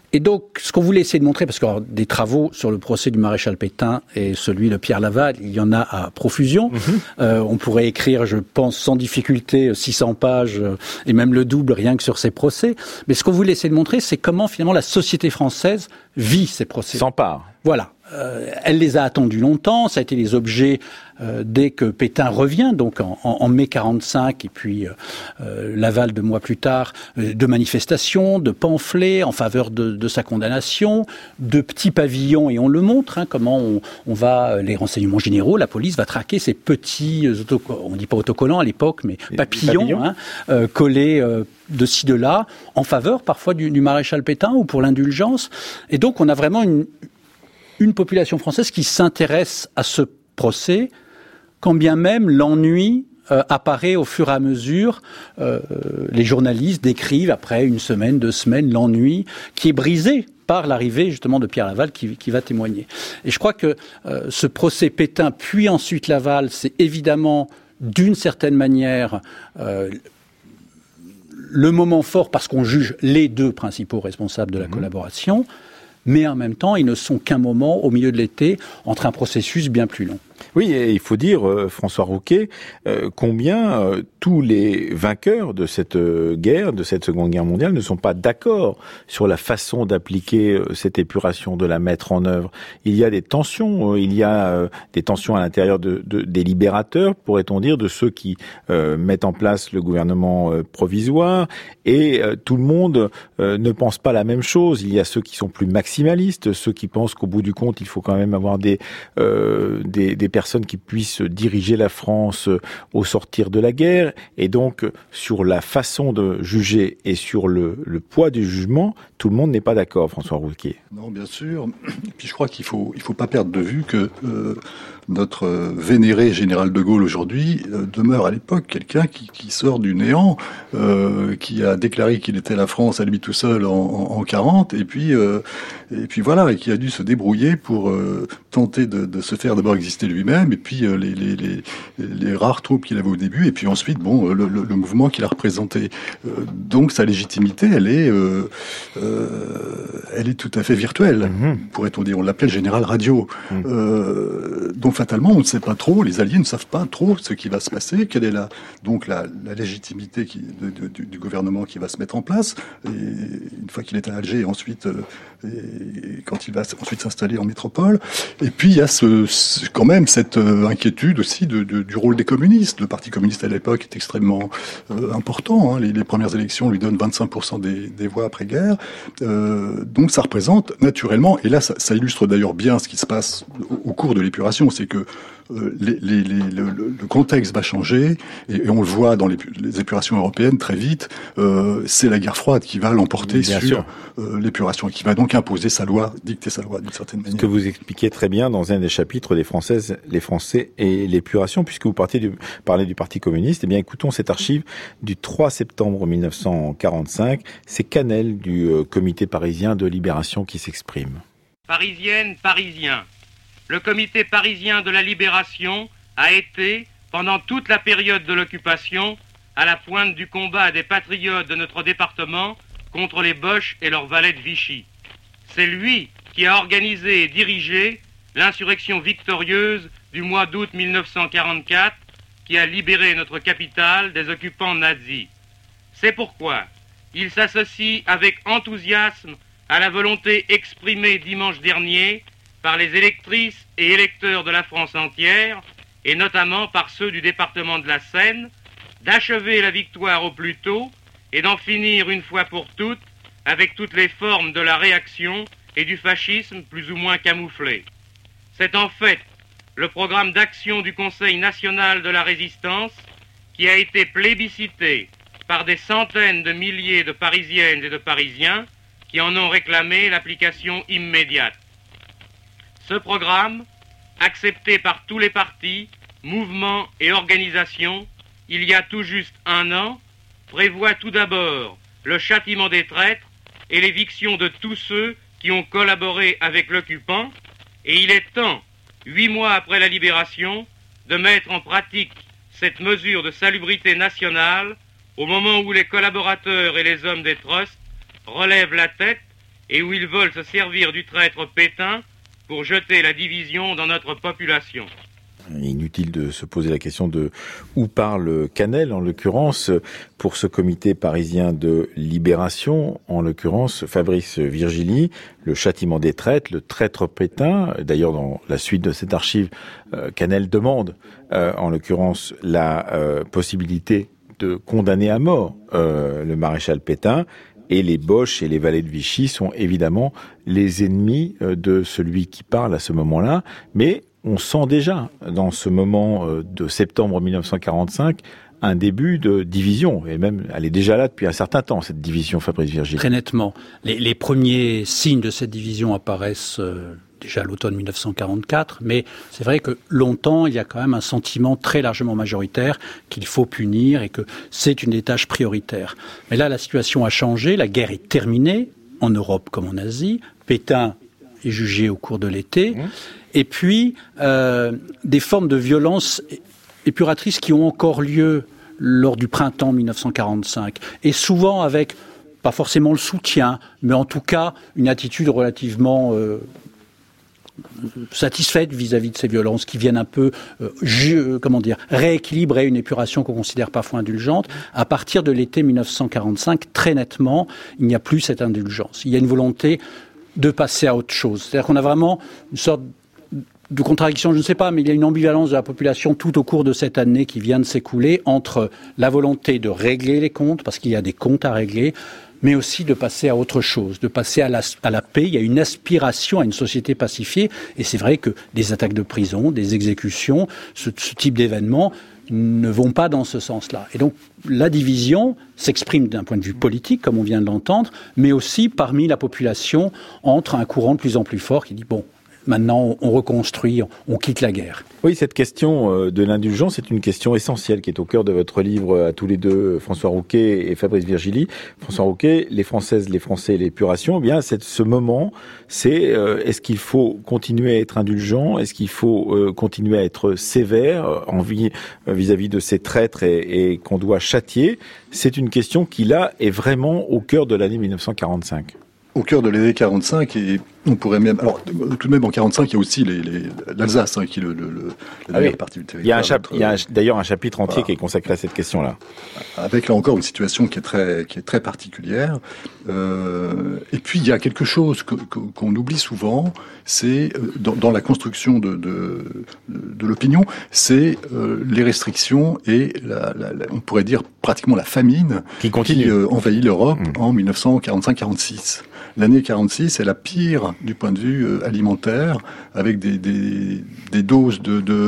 Et donc, ce qu'on voulait essayer de montrer, parce que des travaux sur le procès du maréchal Pétain et celui de Pierre Laval, il y en a à profusion. On pourrait écrire, je pense, sans difficulté 600 pages et même le double rien que sur ces procès. Mais ce qu'on voulait essayer de montrer, c'est comment finalement la société française vit ces procès. S'empare. Voilà. Elle les a attendus longtemps, ça a été les objets dès que Pétain revient, donc en mai 45, et puis Laval 2 mois plus tard, de manifestations, de pamphlets en faveur de sa condamnation, de petits pavillons, et on le montre, comment on va, les renseignements généraux, la police va traquer ces petits, on dit pas autocollants à l'époque, mais papillons. Collés de ci, de là, en faveur parfois du maréchal Pétain ou pour l'indulgence. Et donc on a vraiment une population française qui s'intéresse à ce procès, quand bien même l'ennui apparaît au fur et à mesure. Les journalistes décrivent après 1 semaine, 2 semaines, l'ennui qui est brisé par l'arrivée justement de Pierre Laval qui va témoigner. Et je crois que ce procès Pétain puis ensuite Laval, c'est évidemment d'une certaine manière le moment fort parce qu'on juge les 2 principaux responsables de la collaboration. Mais en même temps, ils ne sont qu'un moment au milieu de l'été entre un processus bien plus long. Oui, et il faut dire, François Rouquet, combien tous les vainqueurs de cette guerre, de cette Seconde Guerre mondiale, ne sont pas d'accord sur la façon d'appliquer cette épuration, de la mettre en œuvre. Il y a des tensions, à l'intérieur des libérateurs, pourrait-on dire, de ceux qui mettent en place le gouvernement provisoire, et tout le monde ne pense pas la même chose. Il y a ceux qui sont plus maximalistes, ceux qui pensent qu'au bout du compte, il faut quand même avoir des personnes qui puissent diriger la France au sortir de la guerre. Et donc, sur la façon de juger et sur le poids du jugement, tout le monde n'est pas d'accord, François Rouquet. Non, bien sûr. Et puis je crois qu'il faut pas perdre de vue que notre vénéré général de Gaulle aujourd'hui demeure à l'époque quelqu'un qui sort du néant, qui a déclaré qu'il était la France à lui tout seul en 40, et puis voilà, et qui a dû se débrouiller pour tenter de se faire d'abord exister lui-même, et puis les rares troupes qu'il avait au début, et puis ensuite le mouvement qu'il a représenté. Donc sa légitimité, elle est tout à fait virtuelle, pourrait-on dire. On l'appelait le général radio. Donc fatalement, on ne sait pas trop, les Alliés ne savent pas trop ce qui va se passer, quelle est la légitimité du gouvernement qui va se mettre en place, et une fois qu'il est à Alger, ensuite, et quand il va ensuite s'installer en métropole. Et puis il y a quand même cette inquiétude aussi du rôle des communistes. Le Parti communiste à l'époque est extrêmement important. Les premières élections lui donnent 25% des voix après-guerre. Donc ça représente naturellement, et là ça illustre d'ailleurs bien ce qui se passe au cours de l'épuration, c'est que le contexte va changer, et on le voit dans les épurations européennes très vite. C'est la guerre froide qui va l'emporter sur l'épuration, qui va donc imposer sa loi, dicter sa loi d'une certaine manière. Ce que vous expliquez très bien dans un des chapitres des les Français et l'épuration, puisque vous parlez du Parti communiste. Eh bien, écoutons cette archive du 3 septembre 1945. C'est Canel du Comité parisien de libération qui s'exprime. Parisiennes, Parisiens, le Comité parisien de la libération a été, pendant toute la période de l'occupation, à la pointe du combat des patriotes de notre département contre les Boches et leurs valets de Vichy. C'est lui qui a organisé et dirigé l'insurrection victorieuse du mois d'août 1944 qui a libéré notre capitale des occupants nazis. C'est pourquoi il s'associe avec enthousiasme à la volonté exprimée dimanche dernier par les électrices et électeurs de la France entière, et notamment par ceux du département de la Seine, d'achever la victoire au plus tôt et d'en finir une fois pour toutes avec toutes les formes de la réaction et du fascisme plus ou moins camouflés. C'est en fait le programme d'action du Conseil national de la résistance qui a été plébiscité par des centaines de milliers de Parisiennes et de Parisiens qui en ont réclamé l'application immédiate. Ce programme, accepté par tous les partis, mouvements et organisations, il y a tout juste 1 an, prévoit tout d'abord le châtiment des traîtres et l'éviction de tous ceux qui ont collaboré avec l'occupant, et il est temps, 8 mois après la libération, de mettre en pratique cette mesure de salubrité nationale au moment où les collaborateurs et les hommes des trusts relèvent la tête et où ils veulent se servir du traître Pétain pour jeter la division dans notre population. Inutile de se poser la question de où parle Canel, en l'occurrence, pour ce comité parisien de libération, en l'occurrence Fabrice Virgili, le châtiment des traîtres, le traître Pétain. D'ailleurs, dans la suite de cette archive, Canel demande, en l'occurrence, la possibilité de condamner à mort le maréchal Pétain. Et les Boches et les valets de Vichy sont évidemment les ennemis de celui qui parle à ce moment-là. Mais on sent déjà, dans ce moment de septembre 1945, un début de division. Et même, elle est déjà là depuis un certain temps, cette division, Fabrice Virgili. Très nettement. Les premiers signes de cette division apparaissent déjà à l'automne 1944, mais c'est vrai que longtemps, il y a quand même un sentiment très largement majoritaire qu'il faut punir et que c'est une des tâches prioritaires. Mais là, la situation a changé, la guerre est terminée, en Europe comme en Asie. Pétain est jugé au cours de l'été. Et puis, des formes de violence épuratrices qui ont encore lieu lors du printemps 1945. Et souvent avec, pas forcément le soutien, mais en tout cas, une attitude relativement satisfaite vis-à-vis de ces violences qui viennent un peu, rééquilibrer une épuration qu'on considère parfois indulgente. À partir de l'été 1945, très nettement, il n'y a plus cette indulgence. Il y a une volonté de passer à autre chose. C'est-à-dire qu'on a vraiment une sorte de contradiction, je ne sais pas, mais il y a une ambivalence de la population tout au cours de cette année qui vient de s'écouler entre la volonté de régler les comptes, parce qu'il y a des comptes à régler, mais aussi de passer à autre chose, de passer à la paix. Il y a une aspiration à une société pacifiée, et c'est vrai que des attaques de prison, des exécutions, ce type d'événements ne vont pas dans ce sens-là. Et donc, la division s'exprime d'un point de vue politique, comme on vient de l'entendre, mais aussi parmi la population, entre un courant de plus en plus fort qui dit, bon, maintenant, on reconstruit, on quitte la guerre. Oui, cette question de l'indulgence est une question essentielle qui est au cœur de votre livre à tous les deux, François Rouquet et Fabrice Virgili. François Rouquet, les Françaises, les Français et l'épuration, eh bien, ce moment, c'est est-ce qu'il faut continuer à être indulgent? Est-ce qu'il faut continuer à être sévère vis-à-vis de ces traîtres et qu'on doit châtier? C'est une question qui, là, est vraiment au cœur de l'année 1945. Au cœur de l'année 45, et on pourrait même... Alors, tout de même, en 45, il y a aussi l'Alsace, qui est la dernière partie du territoire. Il y a d'ailleurs un chapitre entier qui est consacré à cette question-là. Avec, là encore, une situation qui est très particulière. Et puis, il y a quelque chose qu'on oublie souvent, c'est, dans la construction de l'opinion, c'est les restrictions et, on pourrait dire, pratiquement la famine qui envahit l'Europe en 1945-46. L'année 46 est la pire du point de vue alimentaire, avec des doses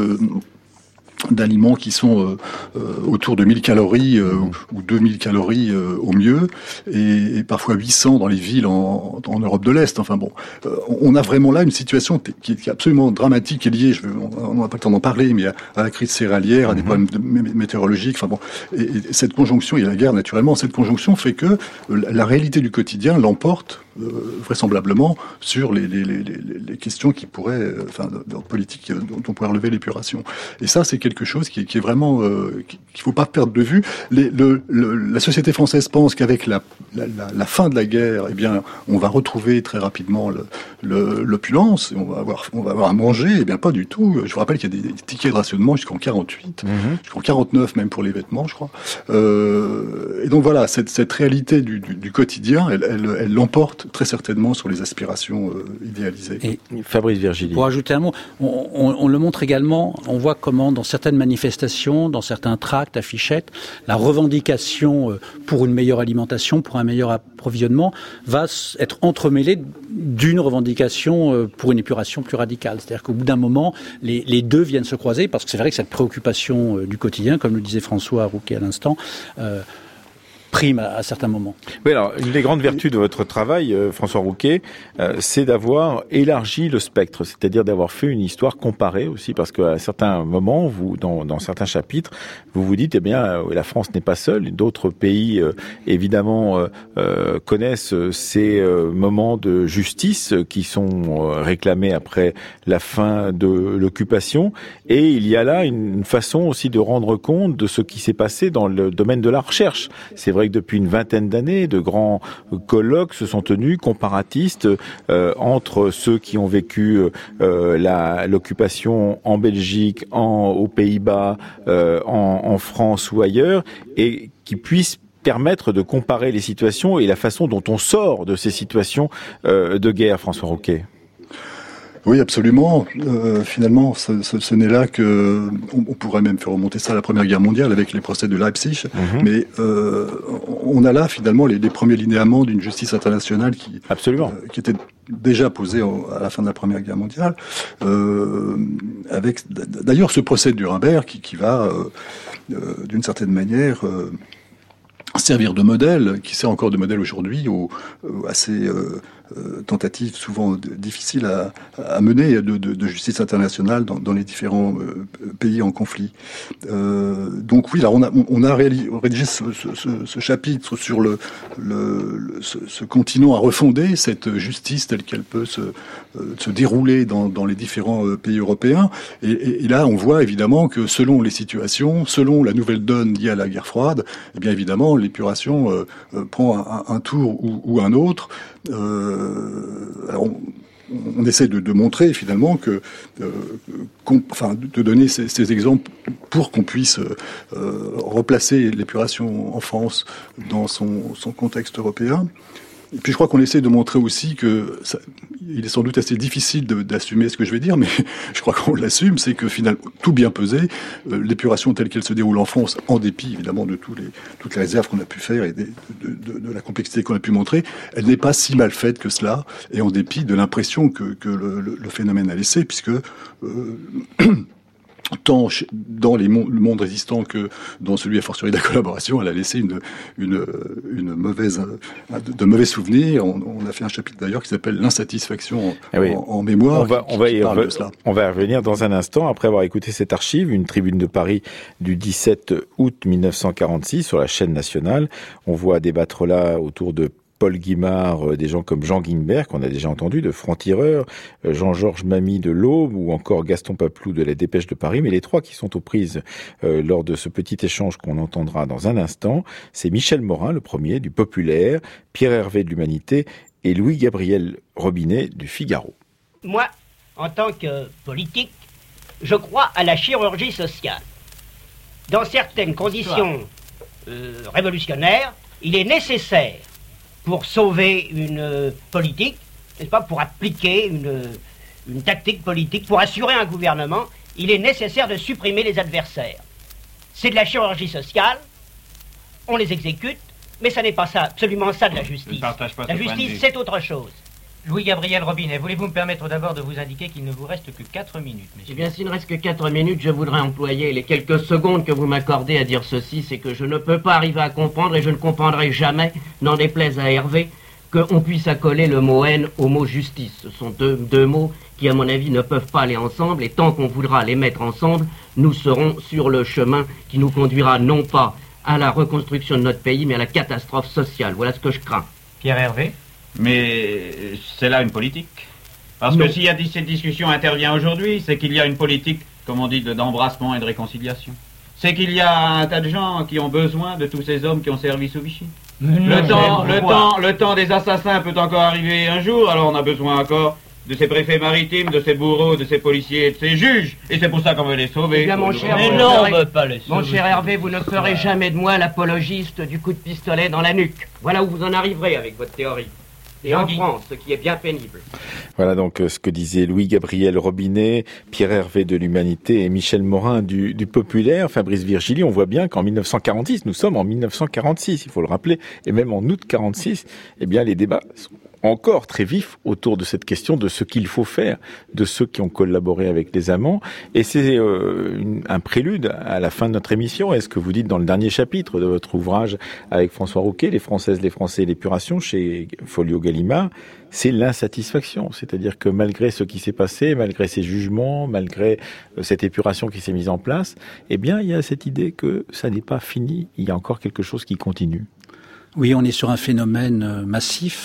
d'aliments qui sont autour de 1000 calories ou 2000 calories au mieux, et parfois 800 dans les villes en Europe de l'Est. Enfin bon, on a vraiment là une situation qui est absolument dramatique et liée, on n'a pas le temps d'en parler, mais à la crise céréalière, à des problèmes météorologiques. Enfin bon, et cette conjonction, et la guerre naturellement, cette conjonction fait que la réalité du quotidien l'emporte vraisemblablement sur les questions qui pourraient, politique dont on pourrait relever l'épuration. Et ça, c'est quelque chose qui est vraiment qu'il faut pas perdre de vue. La société française pense qu'avec la fin de la guerre, eh bien, on va retrouver très rapidement l'opulence, et on va avoir à manger. Eh bien, pas du tout. Je vous rappelle qu'il y a des tickets de rationnement jusqu'en 48, jusqu'en 49 même pour les vêtements, je crois. Et donc voilà, cette réalité du quotidien, elle l'emporte très certainement sur les aspirations idéalisées. Et Fabrice Virgili. Pour ajouter un mot, on le montre également, on voit comment dans certaines manifestations, dans certains tracts, affichettes, la revendication pour une meilleure alimentation, pour un meilleur approvisionnement, va être entremêlée d'une revendication pour une épuration plus radicale. C'est-à-dire qu'au bout d'un moment, les deux viennent se croiser, parce que c'est vrai que cette préoccupation du quotidien, comme le disait François Rouquet à l'instant, prime à certains moments. Oui, alors, une des grandes vertus de votre travail, François Rouquet, c'est d'avoir élargi le spectre, c'est-à-dire d'avoir fait une histoire comparée aussi, parce qu'à certains moments, vous, dans certains chapitres, vous vous dites, eh bien, la France n'est pas seule, d'autres pays, évidemment, connaissent ces moments de justice qui sont réclamés après la fin de l'occupation, et il y a là une façon aussi de rendre compte de ce qui s'est passé dans le domaine de la recherche. C'est vrai vrai que depuis une vingtaine d'années, de grands colloques se sont tenus, comparatistes, entre ceux qui ont vécu l'occupation en Belgique, aux Pays-Bas, en France ou ailleurs, et qui puissent permettre de comparer les situations et la façon dont on sort de ces situations de guerre, François Roquet. Oui, absolument. Finalement, ce n'est là que on pourrait même faire remonter ça à la Première Guerre mondiale avec les procès de Leipzig. Mais on a là finalement les premiers linéaments d'une justice internationale qui était déjà posée à la fin de la Première Guerre mondiale. Avec d'ailleurs ce procès de Nuremberg qui va d'une certaine manière servir de modèle, qui sert encore de modèle aujourd'hui à ces tentatives souvent difficiles à mener de justice internationale dans les différents pays en conflit. Donc oui, là on a rédigé ce chapitre sur ce continent à refonder, cette justice telle qu'elle peut se dérouler dans les différents pays européens. Et là, on voit évidemment que selon les situations, selon la nouvelle donne liée à la guerre froide, eh bien évidemment, l'épuration prend un tour ou un autre. Alors on essaie de montrer finalement que, de donner ces exemples pour qu'on puisse replacer l'épuration en France dans son contexte européen. Et puis je crois qu'on essaie de montrer aussi que il est sans doute assez difficile d'assumer ce que je vais dire, mais je crois qu'on l'assume, c'est que finalement, tout bien pesé, l'épuration telle qu'elle se déroule en France, en dépit évidemment de toutes les réserves qu'on a pu faire et de la complexité qu'on a pu montrer, elle n'est pas si mal faite que cela, et en dépit de l'impression que le phénomène a laissé, puisque tant dans le monde résistant que dans celui a fortiori de la collaboration, elle a laissé de mauvais souvenirs. On a fait un chapitre d'ailleurs qui s'appelle l'insatisfaction en mémoire. On va y revenir dans un instant après avoir écouté cette archive, une tribune de Paris du 17 août 1946 sur la chaîne nationale. On voit débattre là autour de Paul Guimard, des gens comme Jean Guimbert, qu'on a déjà entendu, de Franc-Tireur, Jean-Georges Mamy de l'Aube, ou encore Gaston Paplou de la Dépêche de Paris. Mais les trois qui sont aux prises lors de ce petit échange qu'on entendra dans un instant, c'est Michel Morin, le premier, du Populaire, Pierre Hervé de l'Humanité et Louis-Gabriel Robinet du Figaro. Moi, en tant que politique, je crois à la chirurgie sociale. Dans certaines conditions révolutionnaires, il est nécessaire, pour sauver une politique, n'est-ce pas, pour appliquer une tactique politique, pour assurer un gouvernement, il est nécessaire de supprimer les adversaires. C'est de la chirurgie sociale, on les exécute, mais ça n'est pas ça, absolument ça de la justice. La justice, c'est autre chose. Louis-Gabriel Robinet, voulez-vous me permettre d'abord de vous indiquer qu'il ne vous reste que 4 minutes, messieurs? Eh bien, s'il ne reste que 4 minutes, je voudrais employer les quelques secondes que vous m'accordez à dire ceci, c'est que je ne peux pas arriver à comprendre, et je ne comprendrai jamais, n'en déplaise à Hervé, qu'on puisse accoler le mot haine au mot justice. Ce sont deux mots qui, à mon avis, ne peuvent pas aller ensemble, et tant qu'on voudra les mettre ensemble, nous serons sur le chemin qui nous conduira non pas à la reconstruction de notre pays, mais à la catastrophe sociale. Voilà ce que je crains. Pierre Hervé? Mais c'est là une politique. Parce que si cette discussion intervient aujourd'hui, c'est qu'il y a une politique, comme on dit, d'embrassement et de réconciliation. C'est qu'il y a un tas de gens qui ont besoin de tous ces hommes qui ont servi sous Vichy. Le temps des assassins peut encore arriver un jour, alors on a besoin encore de ces préfets maritimes, de ces bourreaux, de ces policiers, de ces juges. Et c'est pour ça qu'on veut les sauver. Eh bien, mon cher Hervé, vous ne ferez jamais de moi l'apologiste du coup de pistolet dans la nuque. Voilà où vous en arriverez avec votre théorie. Et en France, ce qui est bien pénible. Voilà donc ce que disaient Louis-Gabriel Robinet, Pierre Hervé de l'Humanité et Michel Morin du Populaire. Fabrice Virgili, on voit bien qu'en 1946, nous sommes en 1946, il faut le rappeler, et même en août 46, eh bien les débats sont encore très vif autour de cette question de ce qu'il faut faire de ceux qui ont collaboré avec les amants. Et c'est un prélude à la fin de notre émission. Est-ce que vous dites dans le dernier chapitre de votre ouvrage avec François Roquet, Les Françaises, les Français et l'épuration, chez Folio Gallimard, c'est l'insatisfaction. C'est-à-dire que malgré ce qui s'est passé, malgré ces jugements, malgré cette épuration qui s'est mise en place, eh bien, il y a cette idée que ça n'est pas fini. Il y a encore quelque chose qui continue. Oui, on est sur un phénomène massif.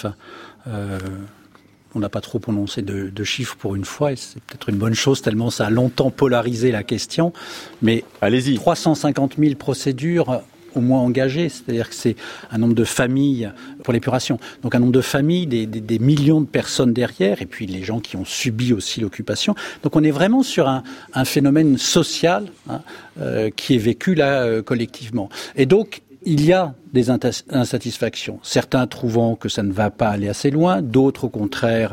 On n'a pas trop prononcé de chiffres pour une fois, et c'est peut-être une bonne chose, tellement ça a longtemps polarisé la question. Mais allez-y. 350 000 procédures au moins engagés, c'est-à-dire que c'est un nombre de familles pour l'épuration, donc un nombre de familles, des millions de personnes derrière, et puis les gens qui ont subi aussi l'occupation. Donc on est vraiment sur un phénomène social qui est vécu là collectivement. Et donc il y a des insatisfactions, certains trouvant que ça ne va pas aller assez loin, d'autres au contraire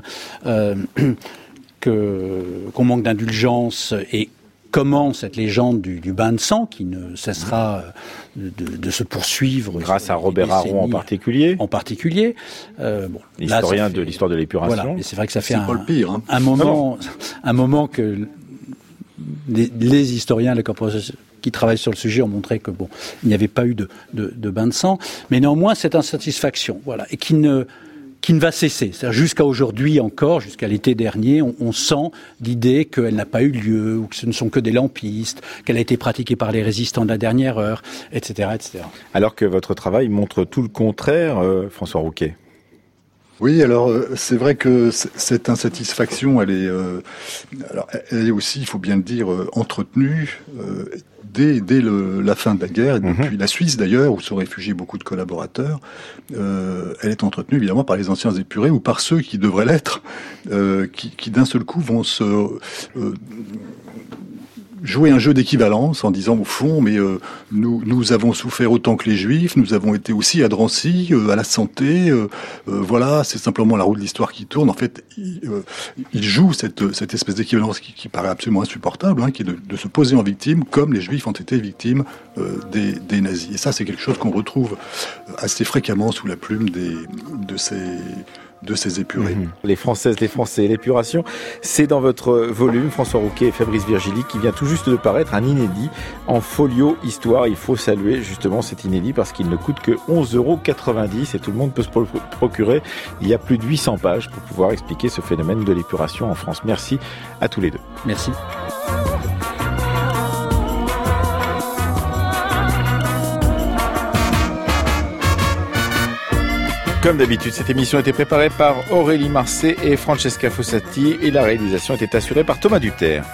qu'on manque d'indulgence et comment cette légende du bain de sang qui ne cessera de se poursuivre grâce à Robert Aron en particulier. L'historien de l'histoire de l'épuration. Voilà, et c'est vrai que ça fait un moment que les historiens, les corporations qui travaillent sur le sujet ont montré que il n'y avait pas eu de bain de sang, mais néanmoins cette insatisfaction, et qui ne va cesser. C'est-à-dire jusqu'à aujourd'hui encore, jusqu'à l'été dernier, on sent l'idée qu'elle n'a pas eu lieu, ou que ce ne sont que des lampistes, qu'elle a été pratiquée par les résistants de la dernière heure, etc., etc. Alors que votre travail montre tout le contraire, François Rouquet. Oui, alors c'est vrai que cette insatisfaction, elle est aussi, il faut bien le dire, entretenue dès la fin de la guerre, et depuis la Suisse d'ailleurs, où se réfugient beaucoup de collaborateurs. Elle est entretenue évidemment par les anciens épurés ou par ceux qui devraient l'être, qui d'un seul coup vont se jouer un jeu d'équivalence en disant au fond, mais nous avons souffert autant que les Juifs, nous avons été aussi à Drancy, à la santé, voilà, c'est simplement la roue de l'histoire qui tourne. En fait, il joue cette espèce d'équivalence qui paraît absolument insupportable, qui est de se poser en victime, comme les Juifs ont été victimes des nazis. Et ça, c'est quelque chose qu'on retrouve assez fréquemment sous la plume de ces épurés. Les Françaises, les Français, l'épuration, c'est dans votre volume, François Rouquet et Fabrice Virgili, qui vient tout juste de paraître, un inédit en folio histoire. Il faut saluer justement cet inédit parce qu'il ne coûte que 11,90 € et tout le monde peut se procurer. Il y a plus de 800 pages pour pouvoir expliquer ce phénomène de l'épuration en France. Merci à tous les deux. Merci. Comme d'habitude, cette émission a été préparée par Aurélie Marcet et Francesca Fossati et la réalisation était assurée par Thomas Duterre.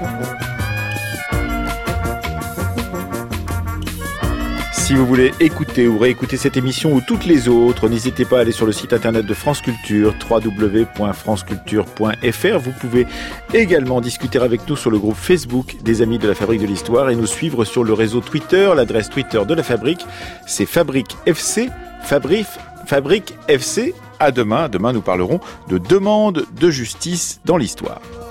Si vous voulez écouter ou réécouter cette émission ou toutes les autres, n'hésitez pas à aller sur le site internet de France Culture, www.franceculture.fr. Vous pouvez également discuter avec nous sur le groupe Facebook des Amis de la Fabrique de l'Histoire et nous suivre sur le réseau Twitter. L'adresse Twitter de la Fabrique, c'est Fabrique FC, Fabrique FC. À demain. Demain, nous parlerons de demande de justice dans l'histoire.